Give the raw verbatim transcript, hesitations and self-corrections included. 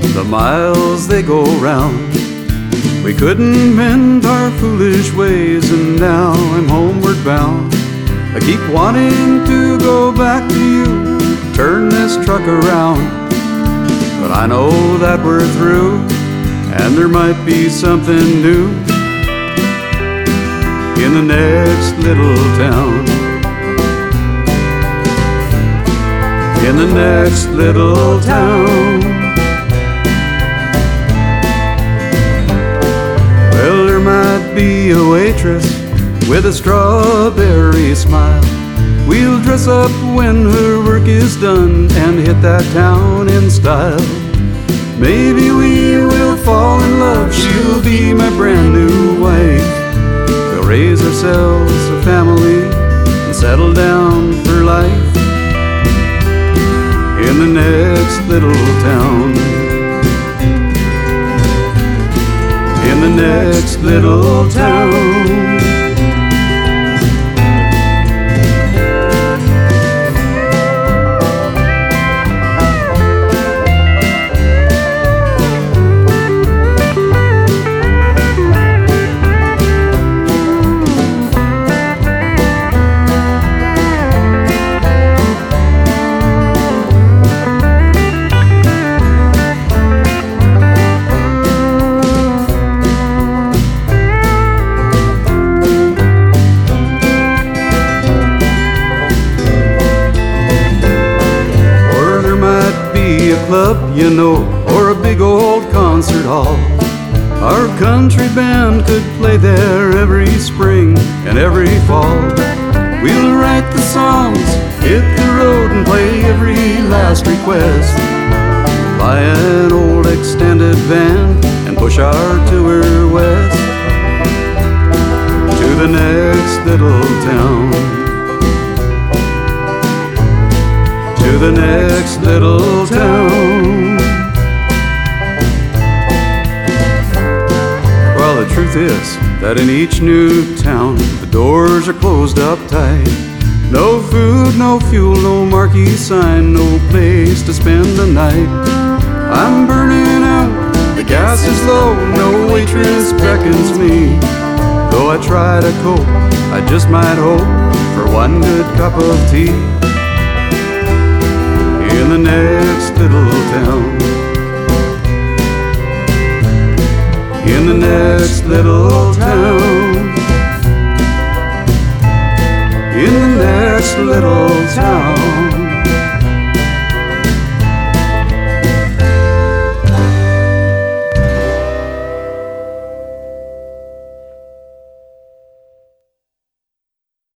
the miles they go round. We couldn't mend our foolish ways, and now I'm homeward bound. I keep wanting to go back to you, turn this truck around. But I know that we're through, and there might be something new in the next little town. In the next little town. Well, there might be a waitress with a strawberry smile. We'll dress up when her work is done and hit that town in style. Maybe we will fall in love, she'll be my brand new wife. We'll raise ourselves a family and settle down for life in the next little town. In the next little town. Club, you know, or a big old concert hall. Our country band could play there every spring and every fall. We'll write the songs, hit the road and play every last request. Buy an old extended van and push our tour west to the next little town. To the next little town. Well, the truth is that in each new town the doors are closed up tight. No food, no fuel, no marquee sign, no place to spend the night. I'm burning out, the gas is low, no waitress beckons me. Though I try to cope, I just might hope for one good cup of tea in the next little town. In the next little town. In the next little town.